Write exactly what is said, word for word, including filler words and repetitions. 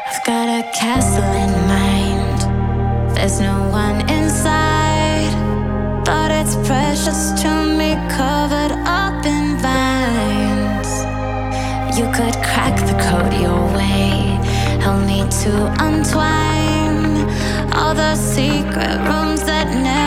I've got a castle in mind. There's no one inside. But it's precious to me, covered up in vines. You could crack the code your way, help me to untwine all the secret rooms that never